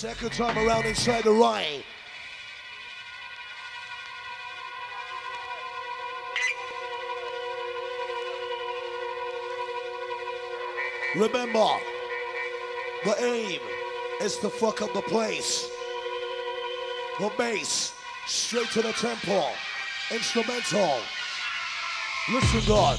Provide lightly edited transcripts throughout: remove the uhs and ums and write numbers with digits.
Second time around inside the right. Remember, the aim is to fuck up the place. The bass, straight to the tempo. Instrumental. Listen, God.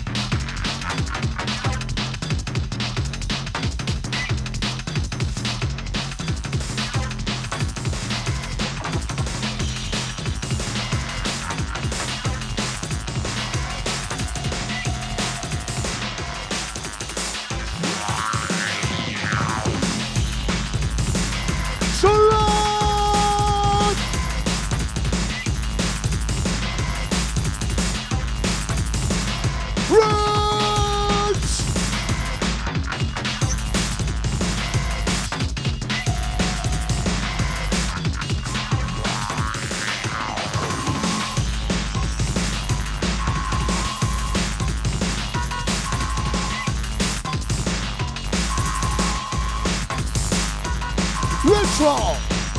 Retro.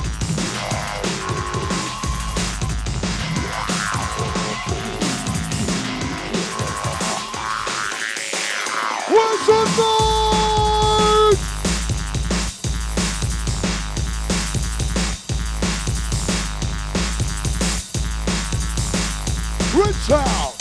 Where's the noise? Retro.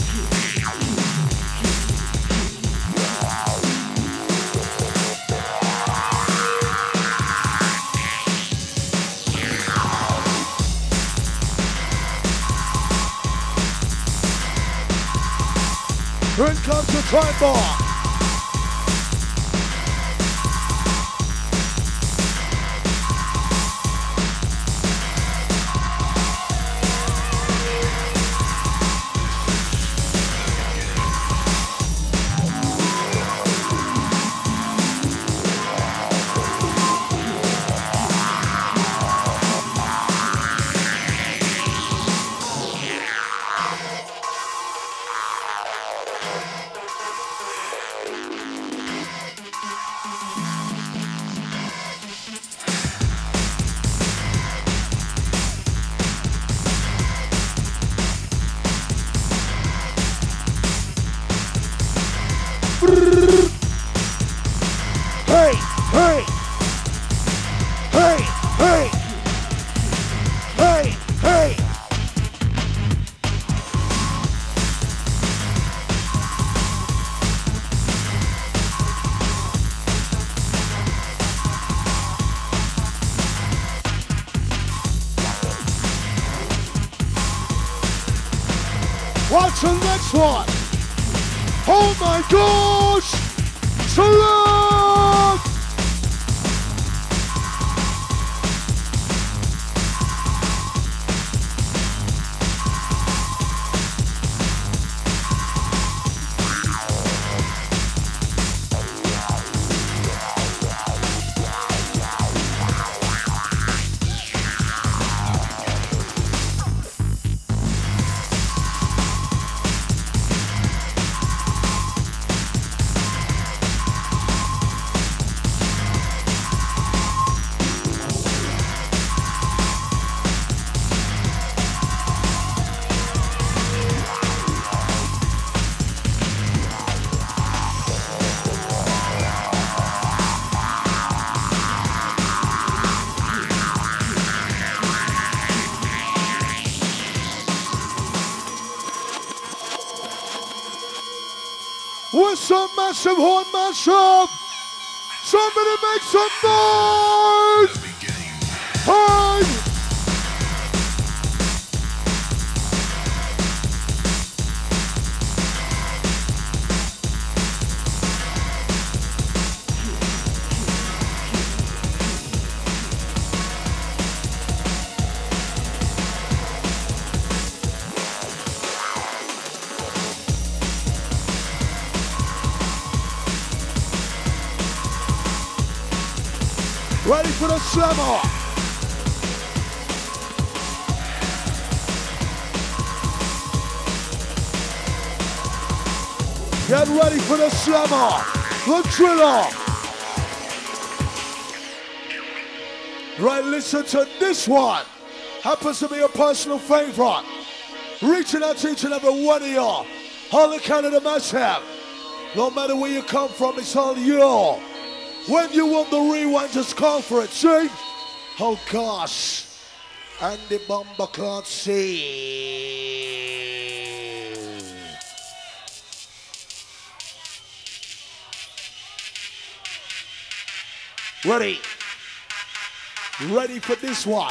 Here comes the time bomb. Hey, hey, hey, hey, hey, hey. Watch the next one. Oh my gosh! Salute! With some massive horn mashup. Somebody make some noise. Hey. Ready for the slammer. Get ready for the slammer. The driller. Right, listen to this one. Happens to be a personal favorite. Reaching out to each and every one of y'all. All the Canada must have. No matter where you come from, it's all you. When you want the rewind, just call for it, see? Oh gosh. And the bomber can't see. Ready? Ready for this one.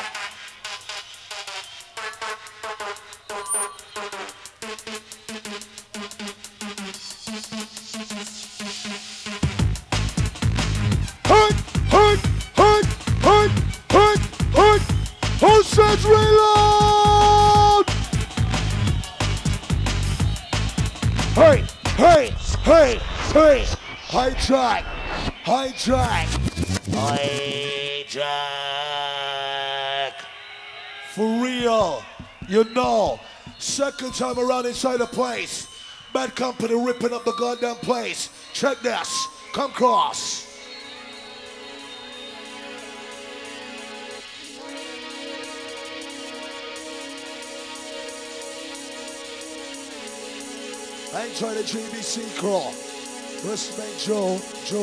Who says reload? Hey, hey, hey, hey. Hijack, hijack, hijack. For real, you know. Second time around inside the place. Bad Company ripping up the goddamn place. Check this. Come cross. I ain't trying to GBC crawl. Respect Joe.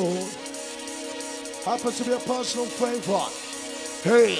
Happens to be a personal favorite. Hey.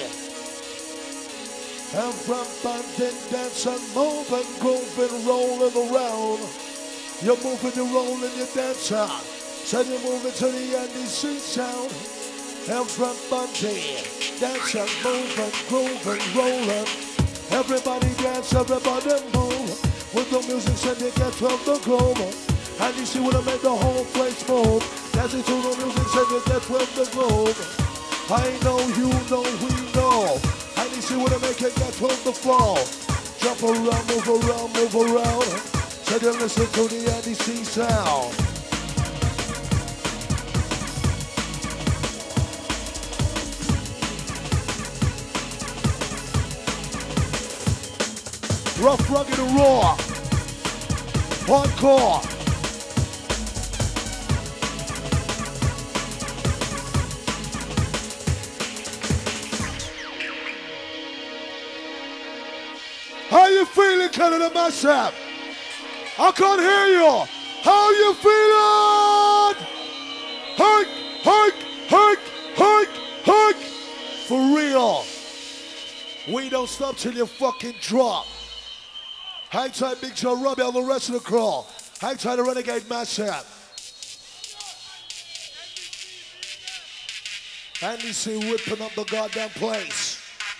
I'm from Bandit dance and move and groove and rolling around. You're moving, you're rolling, you're dancing. So you're moving to the NDC sound. I'm from Bandit dance and move and groove and rolling. Everybody dance, everybody move. With the music send it get from the globe. And you see when I make the whole place move. Dancing to the music send it get from the globe. I know, you know, we know. And you see when I make it get from the floor. Jump around, move around, move around. So you listen to the NDC sound. Rough, rugged, and raw. Hardcore. How you feeling, Canada Mashup? I can't hear you. How you feeling? Hike, hike, hike, hike, hike. For real. We don't stop till you fucking drop. Hang tight, Big Joe, Robbie, all the rest of the crawl. Hang tight, the Renegade Mashup. NDC whipping up the goddamn place.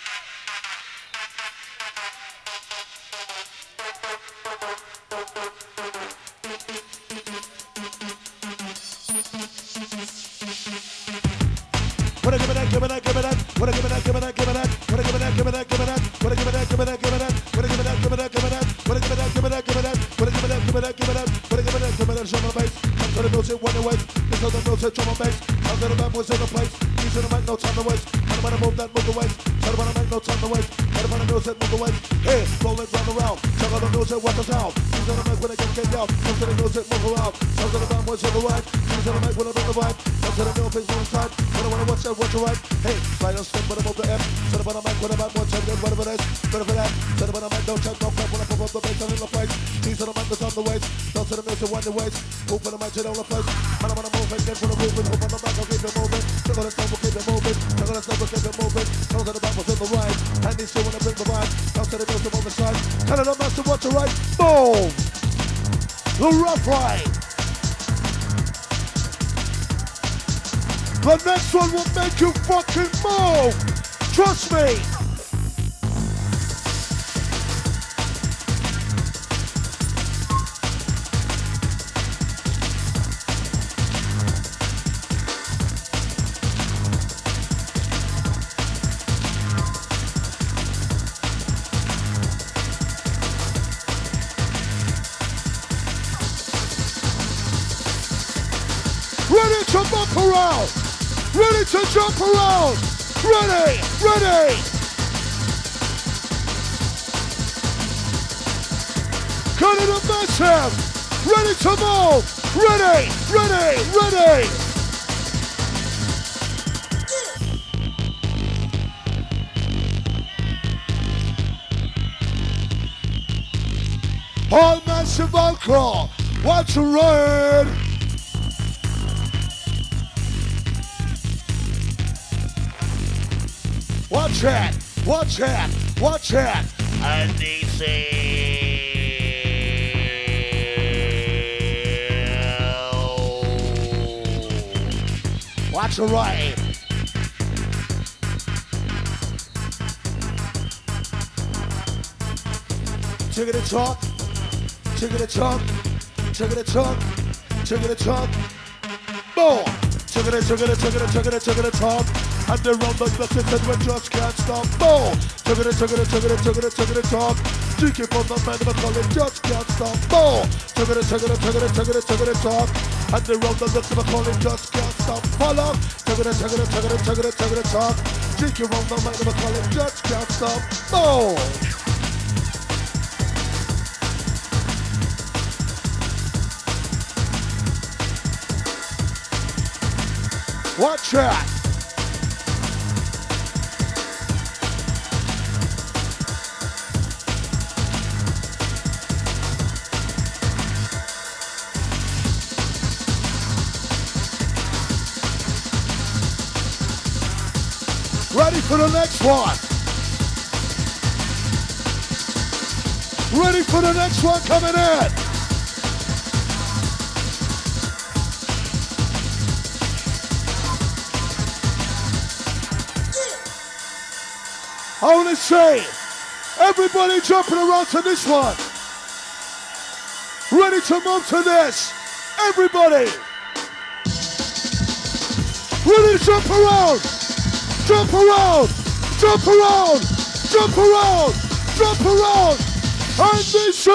What a give it that, give it that, give it that. What a give it that, give it that, give it that. What a give it that, give it that, give it that. What a give it that, give it that, give it that. What a give it that, give it that, give it that. What a give it that, give it that, give it that. What a give it that, give it that, give it that. What a give it that, give it that, drum and bass. I'm to the music, one away. It's on the music, drum and bass. I'm to the bad boys in the place. He's in the mic, no time to waste. I don't wanna move that, move the waist. I don't wanna make no time to waste. I don't wanna music, move the waist. Hey, roll it round around. Check out the music, watch the sound. He's in the mic when I get kicked out. Come to the music, move around. Come to the bad boys in the right. He's in the mic when I bring the vibe. Come to the music, one side. I don't wanna watch that, watch the right. Hey, slide on step when I move the F. Set up on the mic when I'm at one check, whatever it is. Better for that. Set up on the mic, don't check, no crap when I pop up the bass, I'm in the place. He's on the mic, that's on the waist. Don't set the music, one the waist. Move for the mic, check on the place. I don't wanna move it, get for the movement. Move on the mic, I'll keep it moving. Check on the step, we'll keep it moving. Check on the step, we'll keep it moving. Come to the back, we'll the right. And these two wanna bring the vibe. Don't set the music on the side. Canada Master, watch the right. Boom! The rough ride. The next one will make you fucking move. Trust me. Ready to bump around. Ready to jump around. Ready, ready. Canada Massive. Ready to move. Ready, ready, ready. All massive encore. Watch a ride. Watch it. Watch it. Watch it. And they say. Watch a ride. Check it talk. Check it talk. Check it talk. Check it talk. Boom. Check it talk. And the round the system we just can't stop. Boom. Check it talk. Drink it from the man of call it just can't stop. Boom. Check it talk. And the round the system we call it just can't stop. Follow. Check it talk. Drink it from the man of call it just can't stop. Boom. Watch that. Ready for the next one. Ready for the next one coming in. I want to say, everybody jumping around to this one. Ready to move to this. Everybody. Ready to jump around. Jump around. Jump around. Jump around. Jump around. And this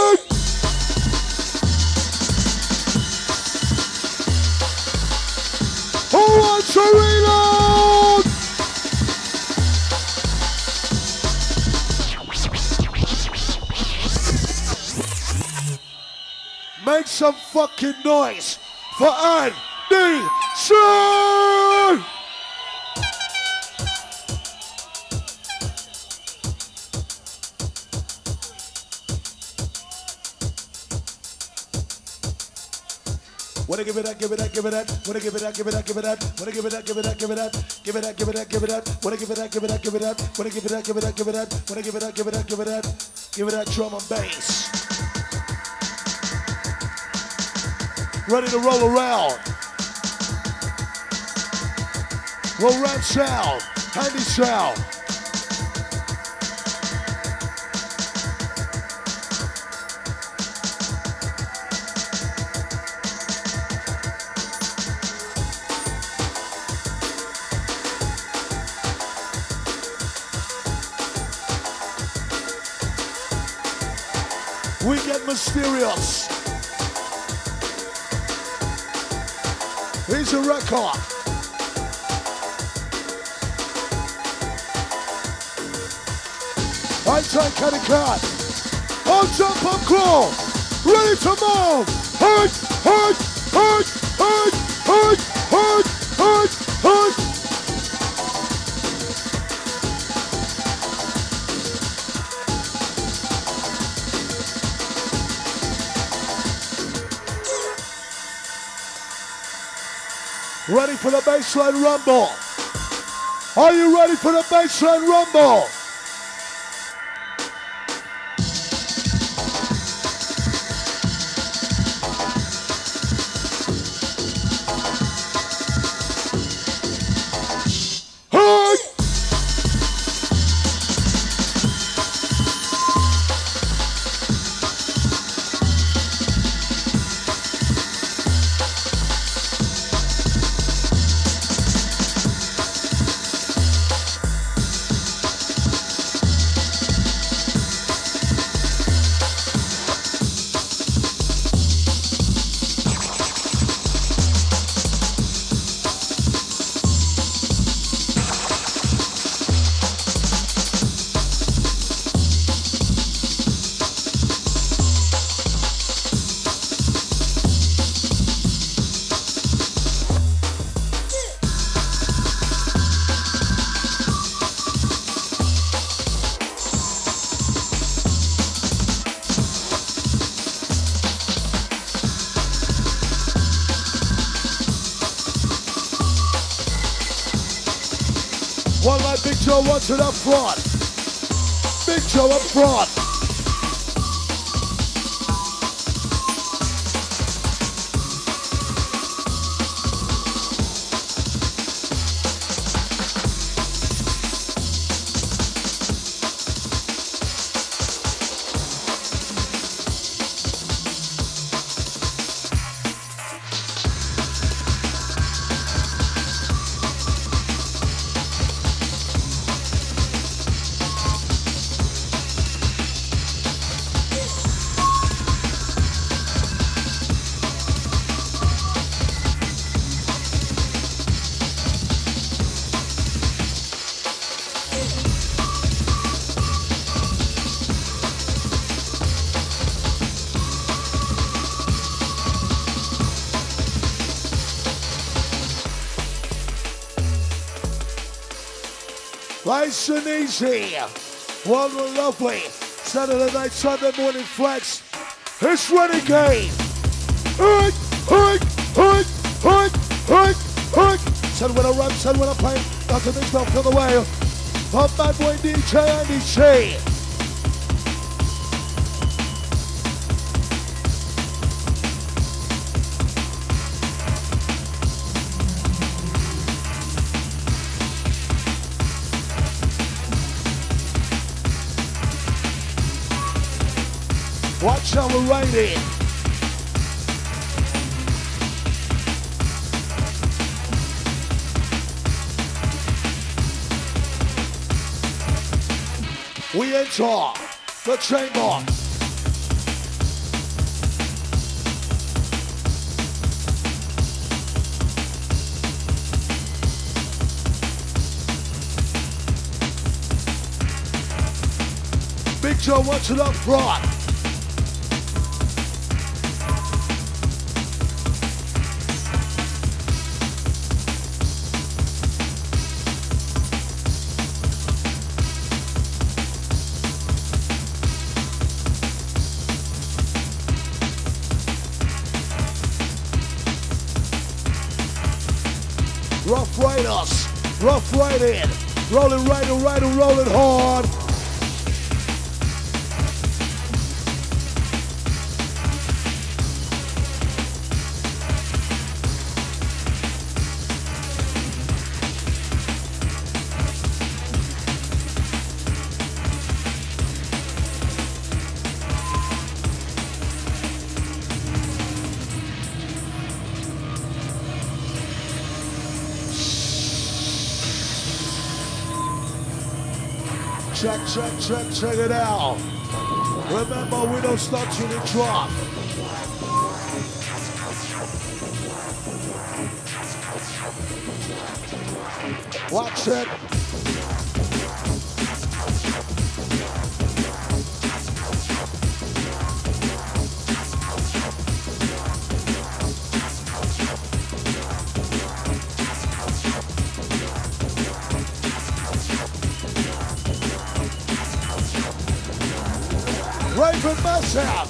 Who wants to reload? Make some fucking noise for Andy Shin! Wanna give it up, give it up, give it up. Wanna give it up, give it up, give it up. Wanna give it up, give it up, give it up. Give it up, give it up, give it up. Wanna give it up, give it up, give it up. Wanna give it up, give it up, give it up. Wanna give it up, give it up, give it up. Give it up, drum and bass. Ready to roll around. Roll around sound. Handy sound. We get mysterious. Here's a record. I take Kenny Cat. On jump on crawl. Ready to move. Hurt, hurt, hurt, hurt, hurt, hurt, hurt, hurt. Ready for the baseline rumble? Are you ready for the baseline rumble? One like Big Joe, one to the front. Big Joe up front. Nice and easy. One lovely Saturday night, Sunday morning flex. It's Renegade. Said when I run, said when I play. Dr. Mix don't feel the way. From Bad Boy DJ Andy C. Watch how we're riding. We enter the chamber. Big Joe wants it up front. Rough Riders, Rough Riding, rolling riding, rolling hard. Check it out. Remember, we don't stop till the drop. Watch it. Raven Massive.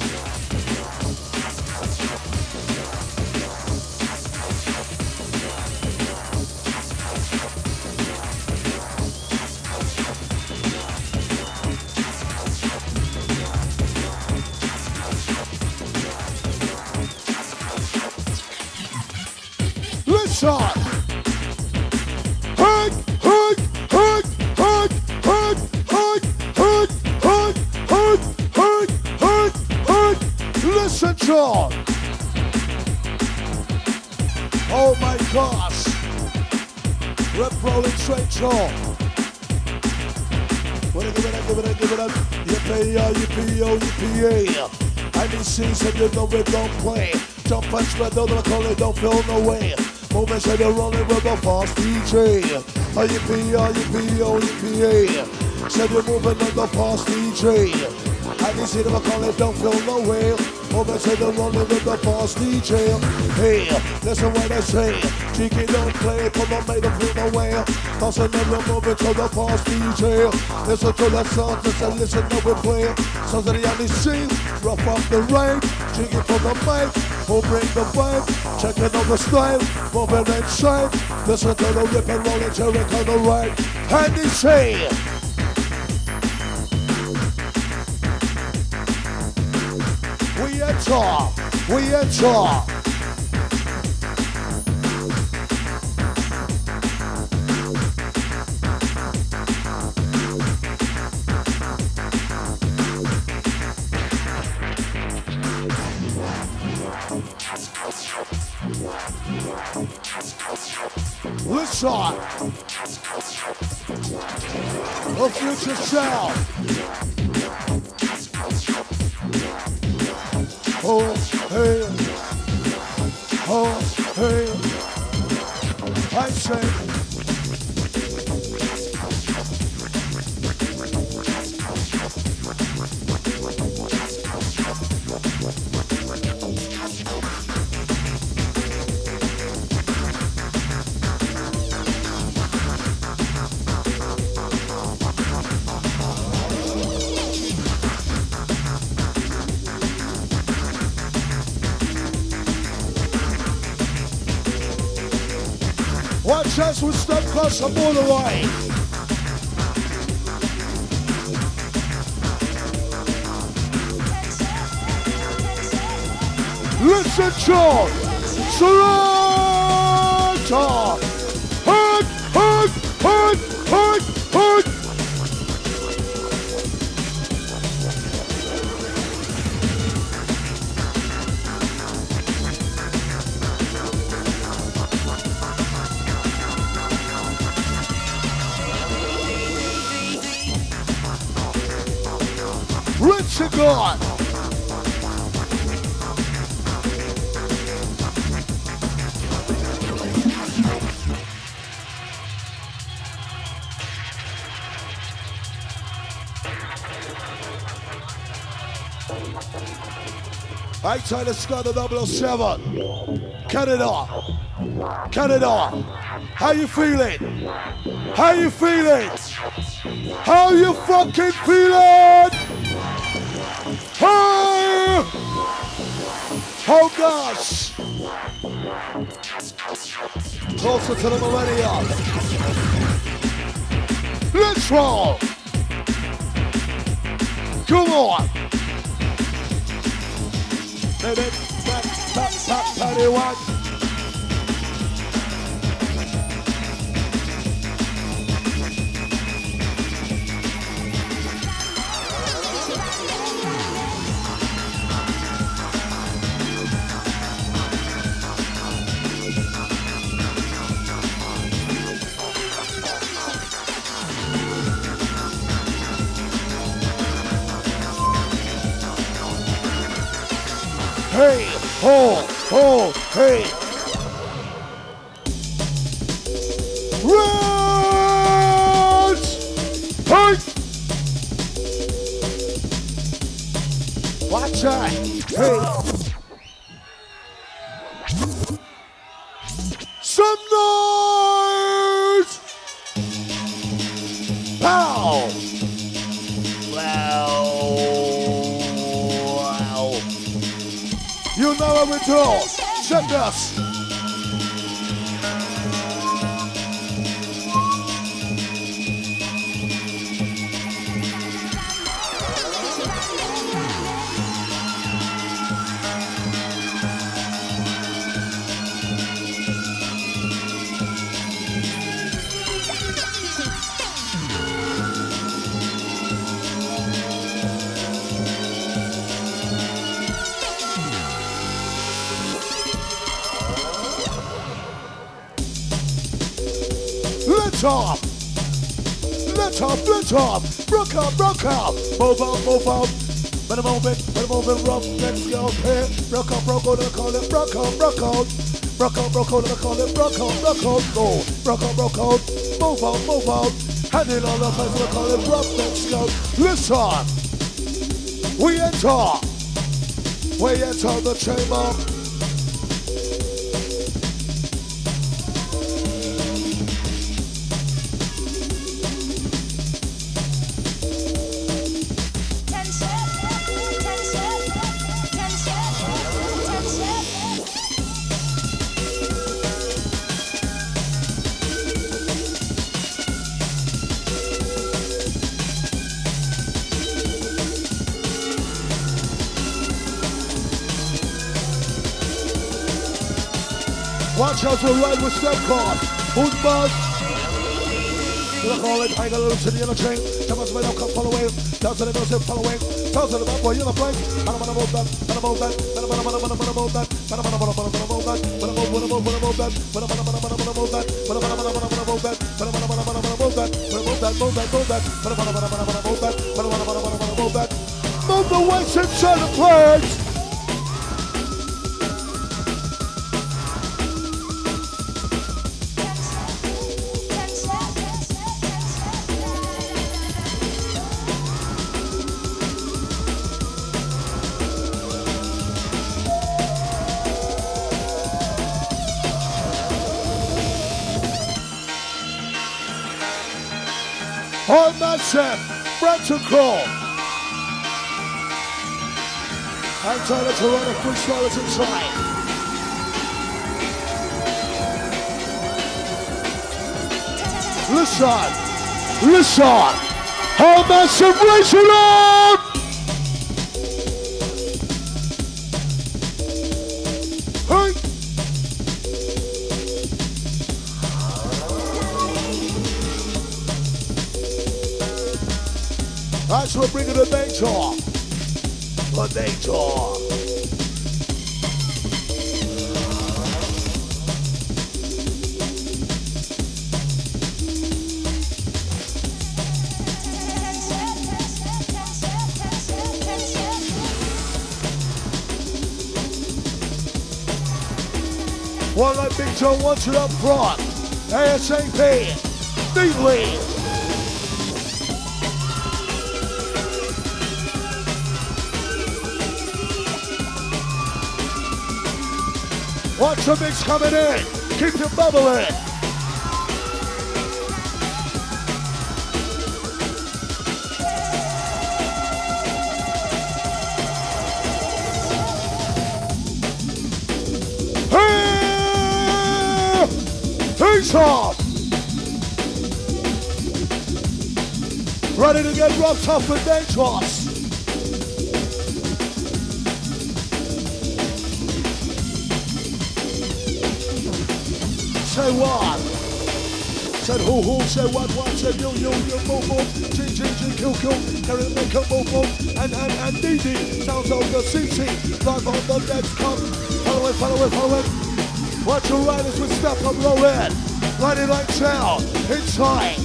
Listen. Listen, John. Oh my gosh. Rep rolling straight, John. Give it up. Yippee-yo. I need season, you know we don't play. Jump and spread, don't call it, don't feel no way. Moving, say you're rolling with the fast DJ. Yippee-yo. Said you're moving on the fast DJ. I can see them, I call it, don't feel no way. Over say they're rolling with the fast DJ. Hey, listen what I say. Cheeky don't play, come on, make them feel no way. Toss another moving to the fast DJ. Listen to the sound, listen to we play. Sounds of the NEC, rough off the rain. Cheeky for the mic, who bring the vibe, checking out the style, moving inside. Listen to the rip and roll and Jericho the right. And they say, we enter, we enter. Listen, a future sound. Oh, hey, oh, hey, I say. Watch us, we step across the borderline. Listen, John. Surrender. Hug, hug, hug, hug, hug. Rich God. I try to score the 007. Canada. Canada. How you feeling? How you feeling? How you fucking feeling? Hey! Oh gosh! Closer to the millennium. Let's roll! Come on! Baby, patty one. Hey, ho, ho, hey. Reds! Hey! Watch out! Hey! Some noise! Pow! You know what we do. Check this. Up. Let up, let up. Rock up, rock up. Move up, move up. Better move it rough. Let's go here. Rock up, rock out, call it. Rock up, rock out. Rock up, rock out, call it. Rock up, rock out. Go. Rock up, rock out. Move out, move out. Hand it all up, let's call it. Rock, let's go. Listen. We enter the chamber. Watch out to ride with step card. Who's buzz? Gonna call it, I got a little to the other train. Come on, somebody, come follow away. Down to the middle, say follow away. Down to the bad boy, you're the place. I don't wanna move that. I don't move that. I don't wanna move that. I don't wanna move that. I don't wanna move that. I don't wanna move that. I don't wanna move that. I don't wanna move that. I don't wanna move that. I don't wanna move that. Move that. I don't wanna move that. I don't wanna move that. Move the weights inside the plates. On that set, Brampton Crawl. And Tyler Toronto freestylers inside. Listen. How massive race it on! Hey! That's what we're bringing the nature. The nature. One like Big Joe wants it up front. ASAP. Neatly. Watch the mix coming in. Keep your bubbling. He's off. Ready to get roughed up and dangerous. Say what? Said who, say what, said you, move, G, kill, carry make a move, and DD, sounds of the CC, live on the next come, follow it, watch your riders with step up low end, riding like tail, inside.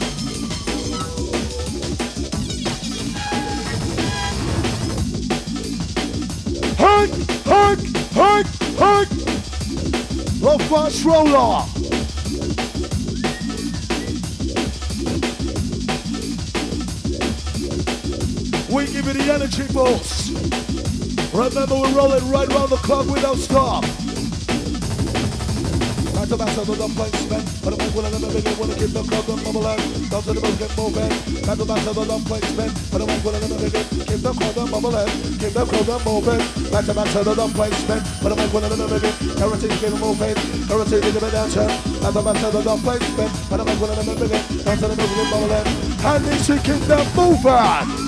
Hug, low fast roller. We give you the energy boost. Remember, we're rolling right round the clock without stop. Back to back, so the dump spin. But I'm going to begin, wanna keep the crowd on bubble end. Down to the boat, get moving. Back to back, so the dump spin. But I'm going to begin, keep the crowd on bubble end. Keep the crowd on moving. Back to back, so the dump spin. But I'm going to begin, guarantee keep moving. Guarantee keep it dancer. Back to back, so the dump spin. But I'm going to begin, down to the boat, bubble end. And it's to keep them moving.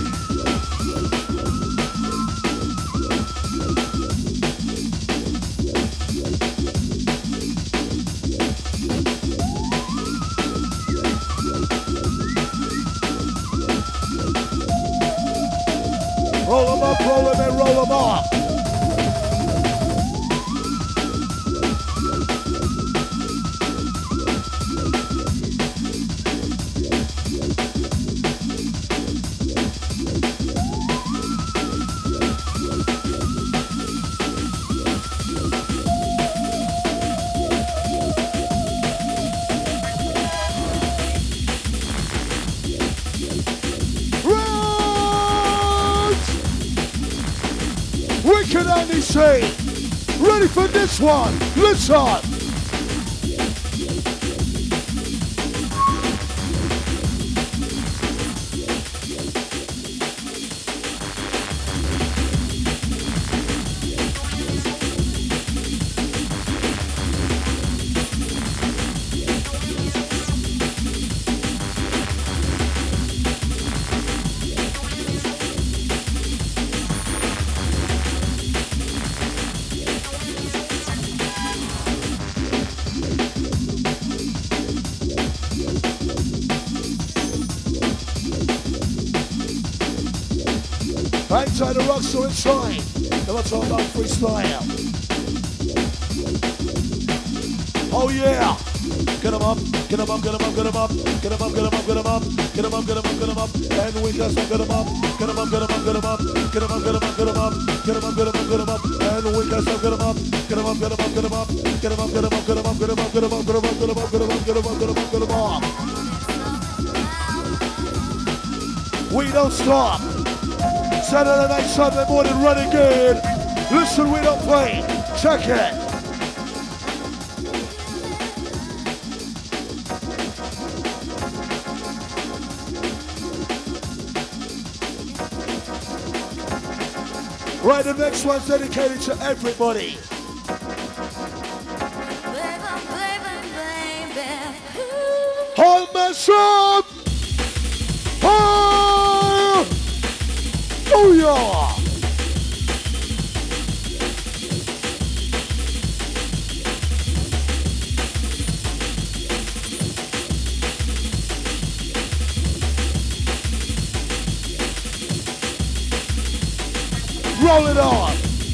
Roll them up, roll them up. We can only say, ready for this one, listen. Hang tight, the rocks are inside. Never talk about freestyle. Oh yeah. Get 'em up, get 'em up, get 'em up, get 'em up, get 'em up, get 'em up, get 'em up, get 'em up, get 'em up, get 'em up, and we just get 'em up, get 'em up, get 'em up, get 'em up, get 'em up, get 'em up, get 'em up, get 'em up, get 'em up, get 'em up, and we just get 'em up, get 'em up, get 'em up, get 'em up, get 'em up, get 'em up, get 'em up, get 'em up, get 'em up, get 'em up, get 'em up, get 'em up, get 'em up, get 'em up, get 'em up, get 'em up. We don't stop. Saturday night, Sunday morning, running good. Listen, we don't play. Check it. Right, the next one's dedicated to everybody. Hold myself! Oh yeah! Roll it on!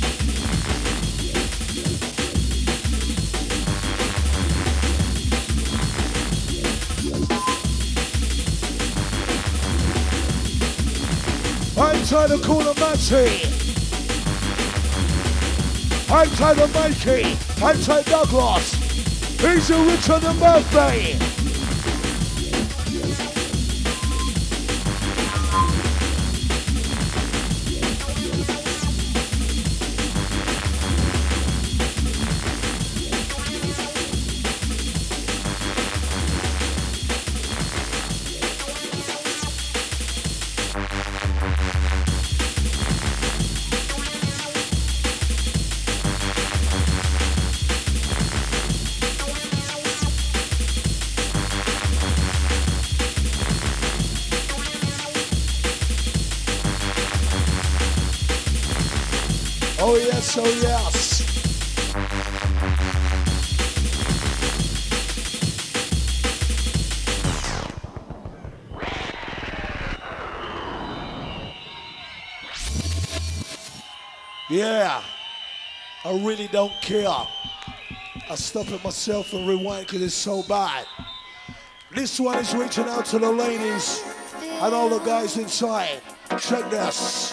I'm trying to call a Matty. I'm trying to Mikey. I'm trying Douglas. He's a Richard and Murphy. Oh yes, oh yes. Yeah, I really don't care. I stop it myself and rewind because it's so bad. This one is reaching out to the ladies and all the guys inside. Check this.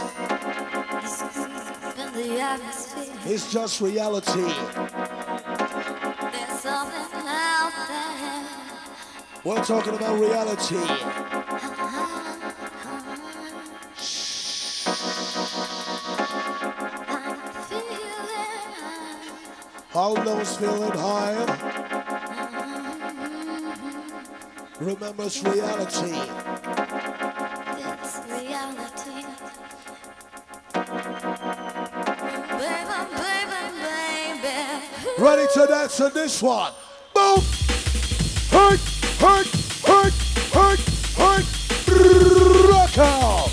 It's just reality. There's something out there. We're talking about reality. All those feeling high. Remember, it's reality. It's reality. Ready to dance to this one. Boom! Hurt, hurt, hurt, hurt, hurt. Rock out.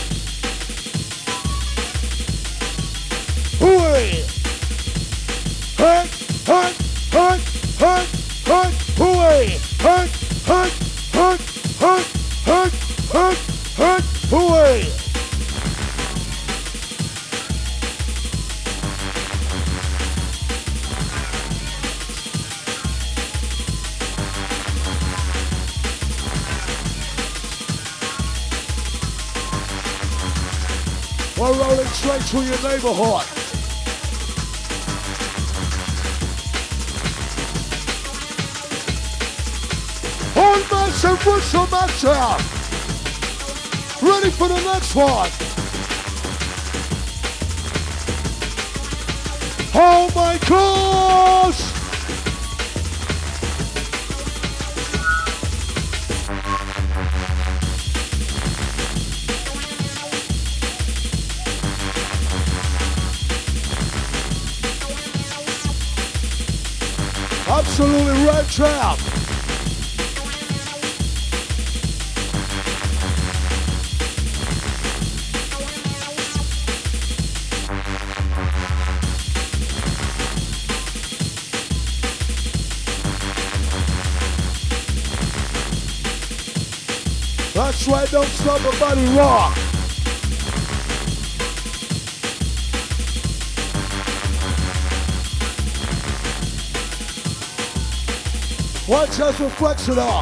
Hooey. Hurt, hurt, hurt, hurt, hurt. Hooey. Hurt, hurt, hurt, hurt, hurt, hurt, hurt. Hooey. We're rolling straight through your neighborhood. Hold massive, whistle massive. Ready for the next one. Oh my gosh! Absolutely red trap. That's right, don't stop a body rock. One chance for flexing off.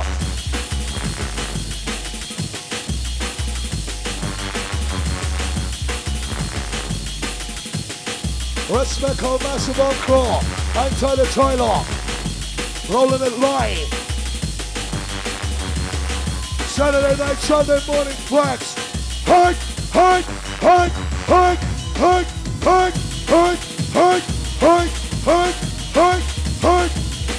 Respect our massive encore. Anti the trailer. Rolling it live. Saturday night, Sunday morning flex. Hike, hike, hike, hike, hike, hike, hike, hike, hike, hike, hike, hike.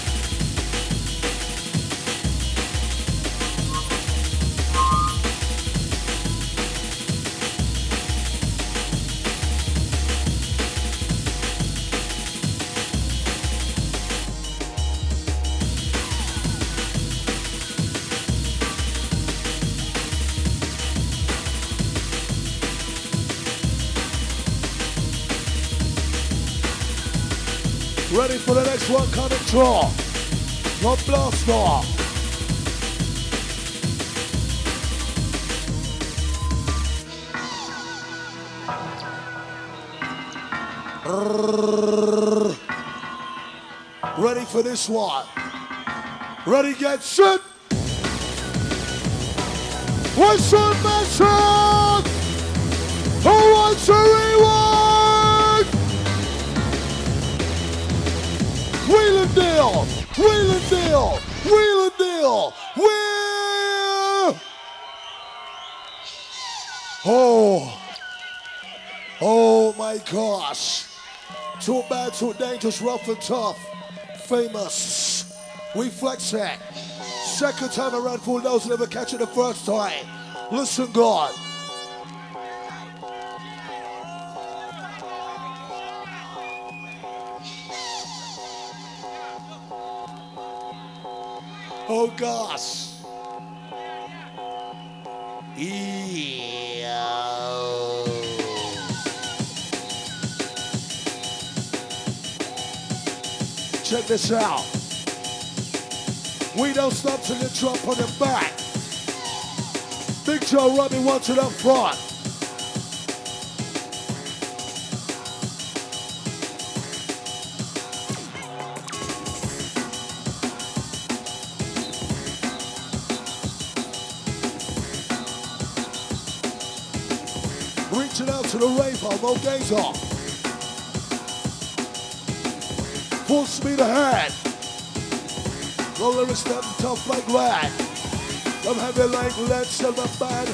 Ready for the next one coming draw. Not blast off. Ready for this one. Ready, get set. What's the message? Who wants a rewind? Wheel and deal, wheel and deal, wheel and deal, wheel! Oh my gosh. Too bad, too dangerous, rough and tough. Famous. We flex it. Second time around, fool those who never catch it the first time. Listen, God. Oh gosh. Check this out. We don't stop till you drop on your back. Big Joe Robbie wants it up front. Reaching out to the raver, no gaze off. Full speed ahead. Rolling step tough like lead. I'm heavy like lead, silver bad.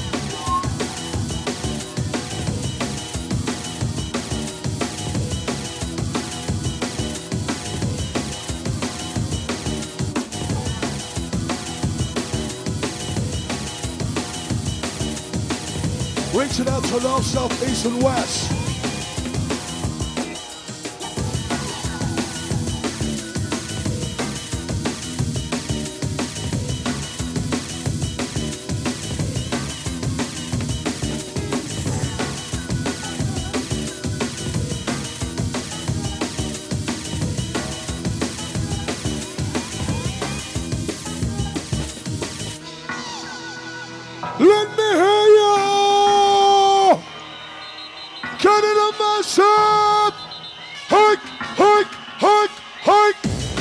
Reaching out to north, south, east, and west. Let me hear you! Canada mashup! Hike, hike, hike, hike!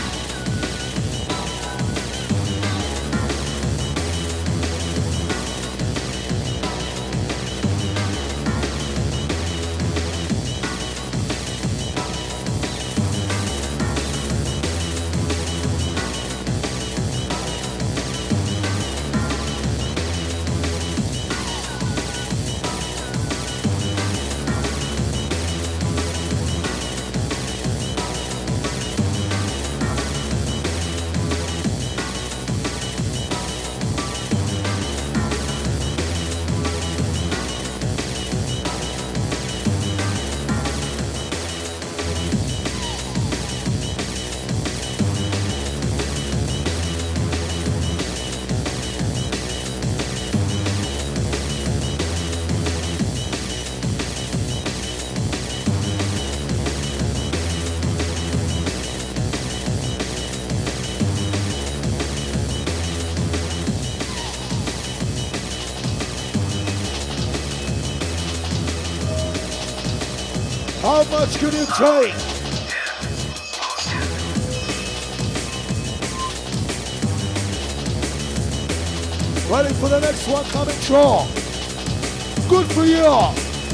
How much can you take? Ready for the next one coming strong. Good for you.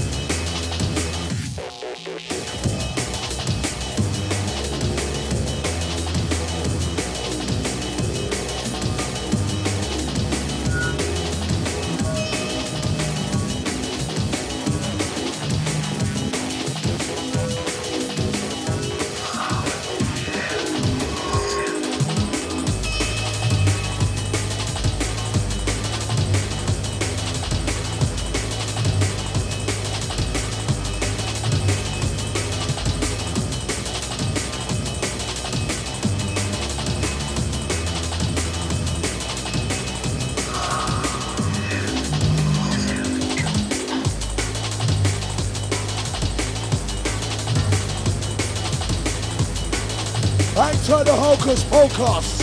Enter the hocus pocus.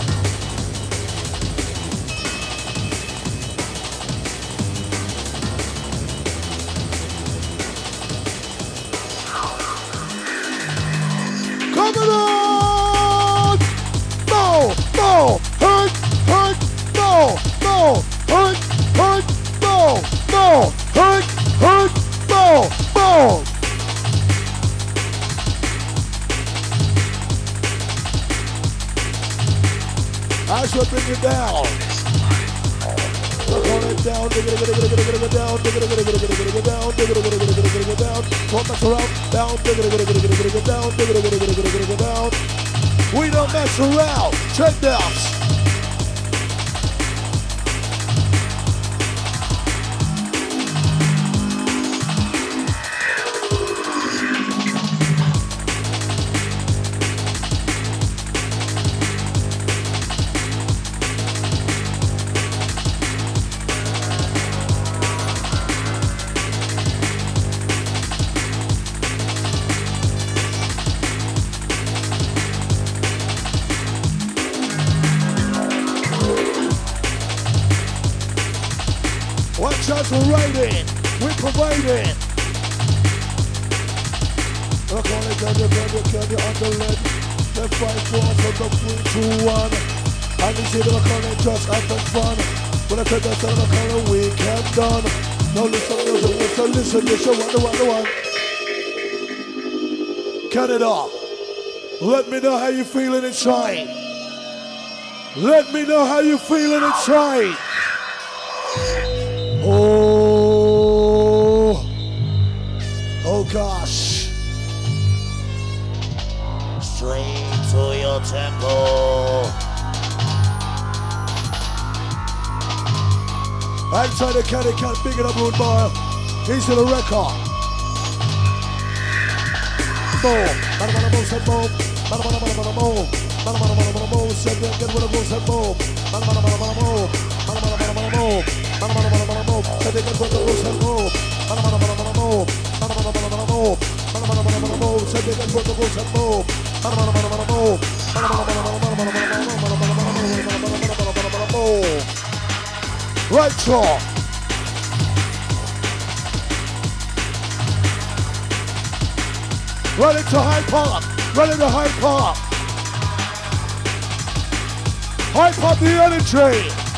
Coming on! No, no, hurt, hurt, no, no, hurt, hurt, no, no, hurt, hurt, no, no. As we bring it down. Look on it down, dig it down, dig it down, down, don't mess around, down, dig it down, dig it down. We don't mess around. Check this. We're writing, we're providing. Look on it, can you on the lead. Left, right, four, so the 3, 2, 1. And you see the look on it, just having fun. When I take that time, look on the weekend done. Now listen, you show one. Canada, let me know how you feeling inside. Let me know how you feeling inside. Oh gosh. Straight to your temple. Outside the caddy cat, big it up, Rude Boy. He's to the record. Boom. Boom. Said boom. Boom. Said get rid of boom. Said boom. Boom. Said they get rid of boom. Said boom. Said they get rid of boom. Said boom. Right jaw. Run into high pop. Run into high pop. High pop the energy.